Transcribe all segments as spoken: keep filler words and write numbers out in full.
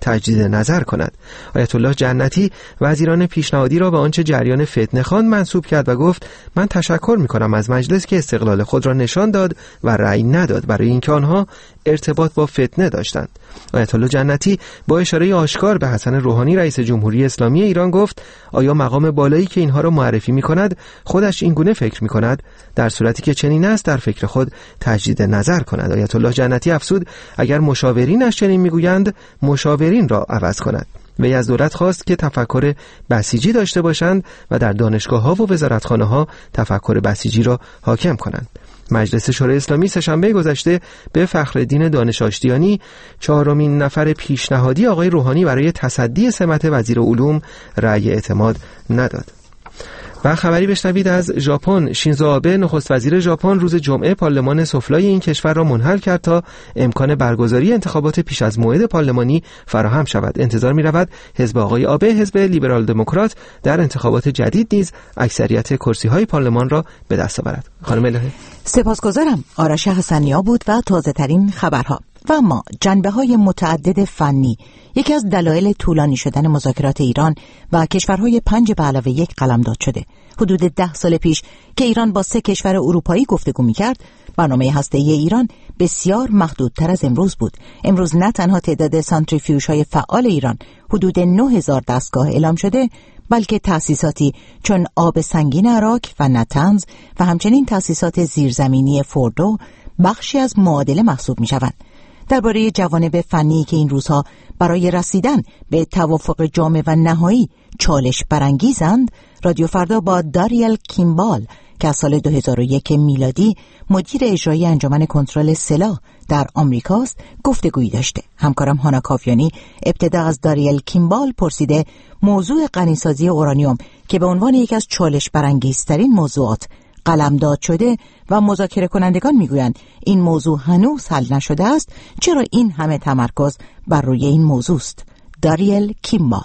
تجدید نظر کند. آیت الله جنتی وزیران پیشنهادی را به آنچه جریان فتنه خواند منسوب کرد و گفت من تشکر می‌کنم از مجلس که استقلال خود را نشان داد و رأی نداد برای اینکه آنها ارتباط با فتنه داشتند. آیت الله جنتی با اشاره آشکار به حسن روحانی رئیس جمهوری اسلامی ایران گفت آیا مقام بالایی که اینها را معرفی می‌کند خودش این گونه فکر می‌کند؟ در صورتی که چنین است در فکر خود تجدید نظر کند. آیت الله جنتی افزود اگر مشاورینش چنین می‌گویند مشاورین را عوض کند. وی از دولت خواست که تفکر بسیجی داشته باشند و در دانشگاه‌ها و وزارتخانه‌ها تفکر بسیجی را حاکم کنند. مجلس شورای اسلامی سه‌شنبه گذشته به فخرالدین دانش آشتیانی چهارمین نفر پیشنهادی آقای روحانی برای تصدی سمت وزیر علوم رأی اعتماد نداد. و خبری بشنوید از ژاپن. شینزو آبه نخست وزیر ژاپن روز جمعه پارلمان سوفلای این کشور را منحل کرد تا امکان برگزاری انتخابات پیش از موعد پارلمانی فراهم شود. انتظار می‌رود حزب آقای آبه، حزب لیبرال دموکرات، در انتخابات جدید نیز اکثریت کرسی‌های پارلمان را به دست آورد. خانم الهه سپاسگزارم. آرش حسنیا بود و تازه‌ترین خبرها. و اما جنبه‌های متعدد فنی یکی از دلایل طولانی شدن مذاکرات ایران و کشورهای پنج به علاوه یک قلمداد شده. حدود ده سال پیش که ایران با سه کشور اروپایی گفتگو می‌کرد، برنامه هسته‌ای ایران بسیار محدودتر از امروز بود. امروز نه تنها تعداد سانتریفیوژهای فعال ایران حدود نه هزار دستگاه اعلام شده، بلکه تأسیساتی چون آب سنگین عراق و نتنز و همچنین تأسیسات زیرزمینی فوردو بخشی از معادله محسوب می‌شوند. درباره جوانب فنی که این روزها برای رسیدن به توافق جامع و نهایی چالش برانگیزند، رادیو فردا با داریل کیمبال که از سال دو هزار و یک میلادی مدیر اجرایی انجمن کنترل سلاح در آمریکاست گفتگویی داشته. همکارم هانا کافیانی ابتدا از داریل کیمبال پرسیده موضوع غنیسازی اورانیوم که به عنوان یکی از چالش برانگیزترین موضوعات قلمداد شده و مذاکره کنندگان میگویند این موضوع هنوز حل نشده است، چرا این همه تمرکز بر روی این موضوع است؟ داریل کیمبال: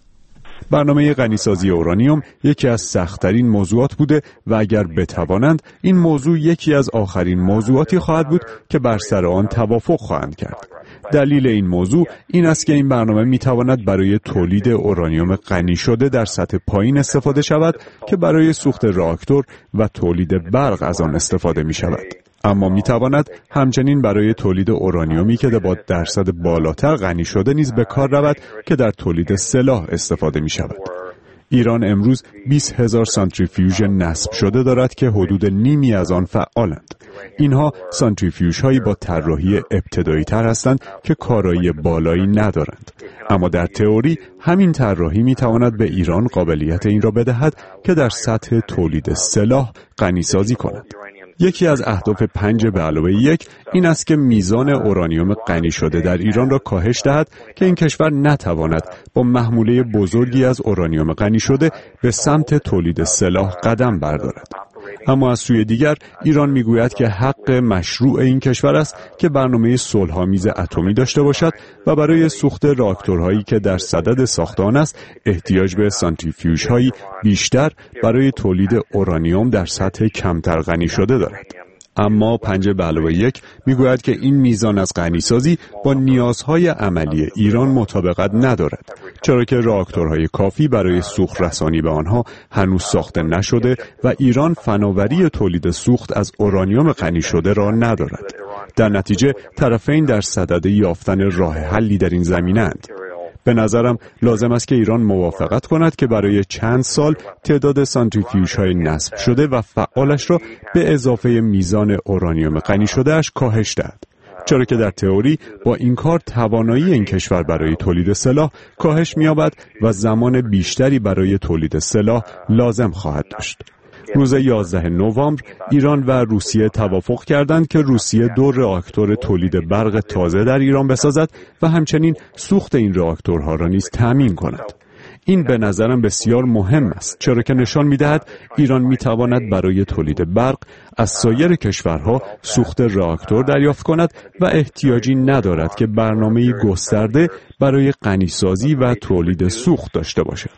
برنامه غنیسازی اورانیوم یکی از سخت‌ترین موضوعات بوده و اگر بتوانند این موضوع یکی از آخرین موضوعاتی خواهد بود که بر سر آن توافق خواهند کرد. دلیل این موضوع این است که این برنامه میتواند برای تولید اورانیوم غنی شده در سطح پایین استفاده شود که برای سوخت راکتور و تولید برق از آن استفاده می شود. اما میتواند همچنین برای تولید اورانیومی که با درصد بالاتر غنی شده نیز به کار رود که در تولید سلاح استفاده می شود. ایران امروز بیست هزار سانتریفیوژ نصب شده دارد که حدود نیمی از آن فعالند. اینها سانتریفیوژ هایی با طراحی ابتدایی تر هستند که کارایی بالایی ندارند. اما در تئوری همین طراحی می تواند به ایران قابلیت این را بدهد که در سطح تولید سلاح غنیسازی کند. یکی از اهداف پنج به علاوه یک این است که میزان اورانیوم غنی شده در ایران را کاهش دهد که این کشور نتواند با محموله بزرگی از اورانیوم غنی شده به سمت تولید سلاح قدم بردارد. اما از سوی دیگر ایران میگوید که حق مشروع این کشور است که برنامه صلح‌آمیز اتمی داشته باشد و برای سوخت راکتورهایی که در صدد ساختن است احتیاج به سانتریفیوژهایی بیشتر برای تولید اورانیوم در سطح کمتر غنی شده دارد. اما پنج به علاوه یک میگوید که این میزان از غنیسازی با نیازهای عملی ایران مطابقت ندارد، چرا که راکتورهای کافی برای سوخت رسانی به آنها هنوز ساخته نشده و ایران فناوری تولید سوخت از اورانیوم غنی شده را ندارد. در نتیجه طرفین در صدد یافتن راه حلی در این زمینه‌اند. به نظرم لازم است که ایران موافقت کند که برای چند سال تعداد سانتریفیوژهای نصب شده و فعالش را به اضافه میزان اورانیوم غنی شدهش کاهش دهد، چرا که در تئوری با این کار توانایی این کشور برای تولید سلاح کاهش می‌یابد و زمان بیشتری برای تولید سلاح لازم خواهد داشت. روز یازدهم نوامبر ایران و روسیه توافق کردند که روسیه دو راکتور تولید برق تازه در ایران بسازد و همچنین سوخت این راکتورها را نیز تامین کند. این به نظرم بسیار مهم است، چرا که نشان می‌دهد ایران می‌تواند برای تولید برق از سایر کشورها سوخت راکتور دریافت کند و احتیاجی ندارد که برنامه‌ای گسترده برای غنیسازی و تولید سوخت داشته باشد.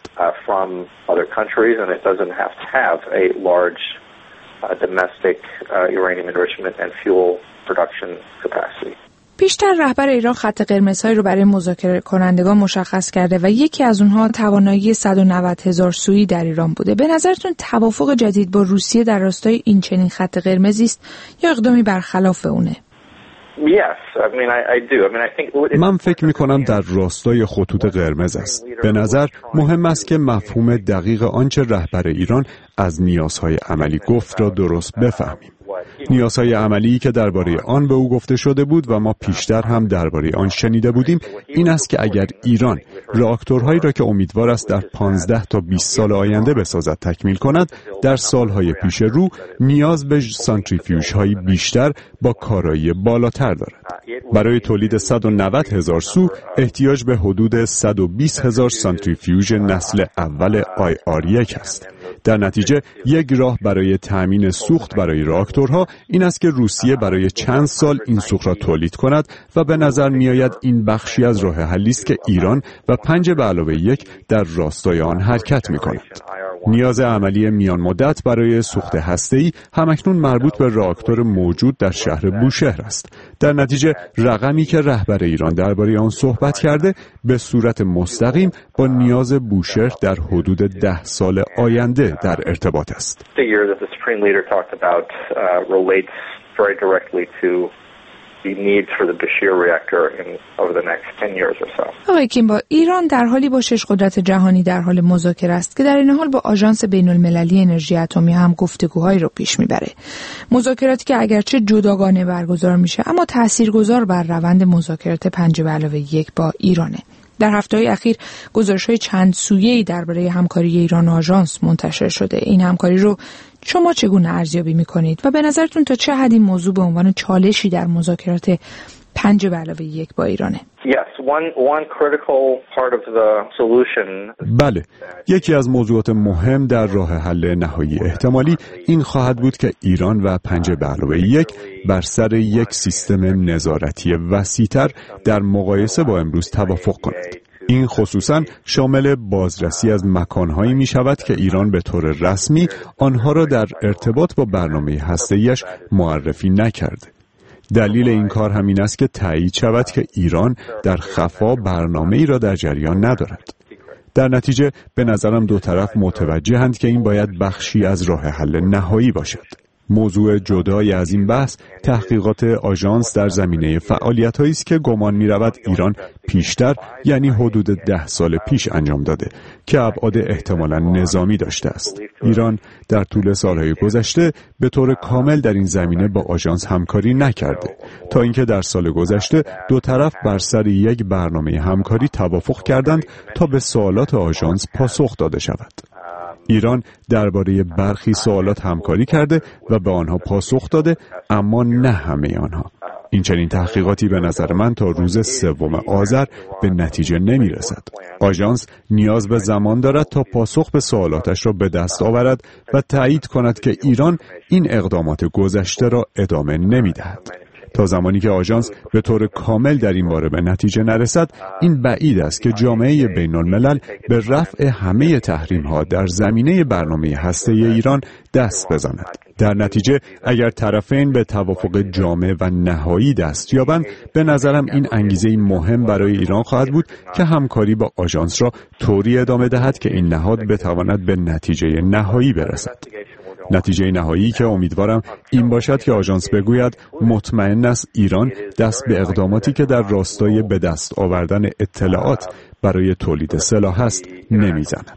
پیشتر رهبر ایران خط قرمزهایی رو برای مذاکره کنندگان مشخص کرده و یکی از اونها توانایی صد و نود هزار سویی در ایران بوده. به نظرتون توافق جدید با روسیه در راستای این چنین خط قرمزی است یا اقدامی برخلاف اونه؟ من فکر می کنم در راستای خطوط قرمز است. به نظر مهم است که مفهوم دقیق آنچه رهبر ایران از نیازهای عملی گفت را درست بفهمیم. نیازهای عملی که درباره آن به او گفته شده بود و ما پیشتر هم درباره آن شنیده بودیم این است که اگر ایران راکتورهایی را که امیدوار است در پانزده تا بیست سال آینده بسازد تکمیل کند، در سالهای پیش رو نیاز به سانتریفیوژهای بیشتر با کارایی بالاتر دارد. برای تولید صد و نود هزار سو احتیاج به حدود صد و بیست هزار سانتریفیوژ نسل اول آی آر یک است. در نتیجه یک راه برای تأمین سوخت برای راکتورها این است که روسیه برای چند سال این سوخت را تولید کند و به نظر می‌آید این بخشی از راه حلی است که ایران و پنج به علاوه یک در راستای آن حرکت می‌کند. نیاز عملی میان مدت برای سوخت هسته‌ای همکنون مربوط به راکتور موجود در شهر بوشهر است. در نتیجه رقمی که رهبر ایران درباره آن صحبت کرده به صورت مستقیم با نیاز بوشهر در حدود ده سال آینده در ارتباط است. آقای کیمبال، ایران در حالی با شش قدرت جهانی در حال مذاکره است که در این حال با آژانس بین‌المللی انرژی اتمی هم گفتگوهایی رو پیش میبره. مذاکراتی که اگرچه جداگانه برگزار میشه اما تاثیرگذار بر روند مذاکرات پنج به علاوه یک با ایرانه. در هفته‌های اخیر گزارش‌های چند سویه‌ای درباره همکاری ایران و آژانس منتشر شده. این همکاری رو شما چگونه ارزیابی می‌کنید و به نظرتون تا چه حد این موضوع به عنوان چالشی در مذاکرات پنج به علاوه یک با ایرانه؟ بله، یکی از موضوعات مهم در راه حل نهایی احتمالی این خواهد بود که ایران و پنج به علاوه یک بر سر یک سیستم نظارتی وسیع‌تر در مقایسه با امروز توافق کند. این خصوصاً شامل بازرسی از مکانهایی می شود که ایران به طور رسمی آنها را در ارتباط با برنامه هسته‌ایش معرفی نکرده. دلیل این کار همین است که تایید شود که ایران در خفا برنامه‌ای را در جریان ندارد. در نتیجه به نظرم دو طرف متوجهند که این باید بخشی از راه حل نهایی باشد. موضوع جدای از این بحث تحقیقات آژانس در زمینه فعالیت‌هایی است که گمان می‌رود ایران پیشتر یعنی حدود ده سال پیش انجام داده که ابعاد احتمالاً نظامی داشته است. ایران در طول سالهای گذشته به طور کامل در این زمینه با آژانس همکاری نکرده تا اینکه در سال گذشته دو طرف بر سر یک برنامه همکاری توافق کردند تا به سوالات آژانس پاسخ داده شود. ایران درباره برخی سوالات همکاری کرده و به آنها پاسخ داده، اما نه همه آنها. این چنین تحقیقاتی به نظر من تا روز سوم آذر به نتیجه نمی رسد. آژانس نیاز به زمان دارد تا پاسخ به سوالاتش را به دست آورد و تایید کند که ایران این اقدامات گذشته را ادامه نمی دهد. تا زمانی که آژانس به طور کامل در این باره به نتیجه نرسد، این بعید است که جامعه بین الملل به رفع همه تحریم ها در زمینه برنامه هسته‌ای ایران دست بزند. در نتیجه اگر طرفین به توافق جامع و نهایی دست یابند، به نظرم این انگیزه مهم برای ایران خواهد بود که همکاری با آژانس را طوری ادامه دهد که این نهاد بتواند به نتیجه نهایی برسد. نتیجه نهایی که امیدوارم این باشد که آژانس بگوید مطمئن است ایران دست به اقداماتی که در راستای به دست آوردن اطلاعات برای تولید سلاح است نمیزند.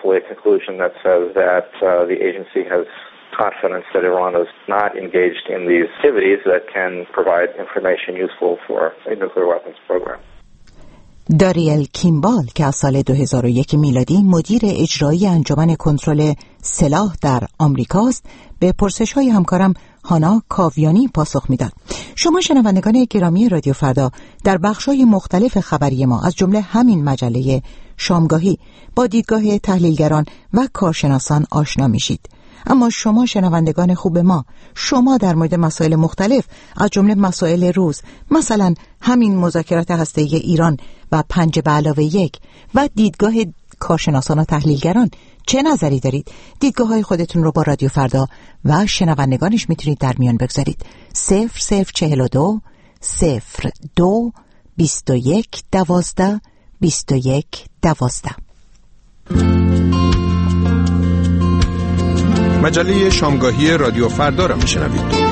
confidence that Iran is not engaged in these activities that can provide information useful for a nuclear weapons program. داریل کیمبال که از سال دو هزار و یک میلادی مدیر اجرایی انجمن کنترل سلاح در آمریکاست، به پرسش‌های همکارم هانا کاویانی پاسخ میداد. شما شنوندگان گرامی رادیو فردا در بخش‌های مختلف خبری ما از جمله همین مجله شامگاهی با دیدگاه تحلیلگران و کارشناسان آشنا میشید. اما شما شنوندگان خوب ما، شما در مورد مسائل مختلف از جمله مسائل روز، مثلا همین مذاکرات هسته‌ای ایران و پنج به علاوه یک و دیدگاه کارشناسان و تحلیلگران چه نظری دارید؟ دیدگاه های خودتون رو با رادیو فردا و شنوندگانش میتونید در میان بگذارید. صفر صفر چهل و دو صفر دو بیست و یک دوازده بیست و یک دوازده. مجله شامگاهی رادیو فردا را میشنوید.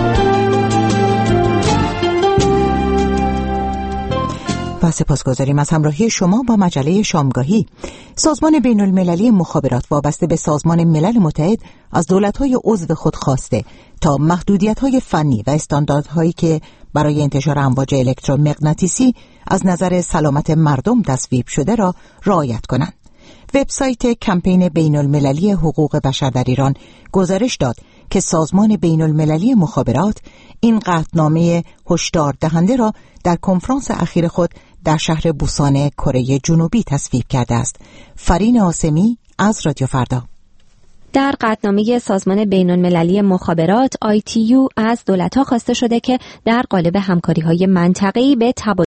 و سپاسگزاریم از همراهی شما با مجله شامگاهی. سازمان بین المللی مخابرات وابسته به سازمان ملل متحد از دولت‌های عضو خود خواسته تا محدودیت‌های فنی و استانداردهایی که برای انتشار امواج الکترومغناطیسی از نظر سلامت مردم تصویب شده را رعایت کنند. وبسایت کمپین بین المللی حقوق بشر در ایران گزارش داد که سازمان بین المللی مخابرات این قطعنامه هشدار دهنده را در کنفرانس اخیر خود در شهر بوسان کره جنوبی تصویب کرده است. فرین آسمی از رادیو فردا. در قطعنامه سازمان بین‌المللی مخابرات آی تی یو از دولت‌ها خواسته شده که در قالب همکاری‌های منطقه‌ای به تبادل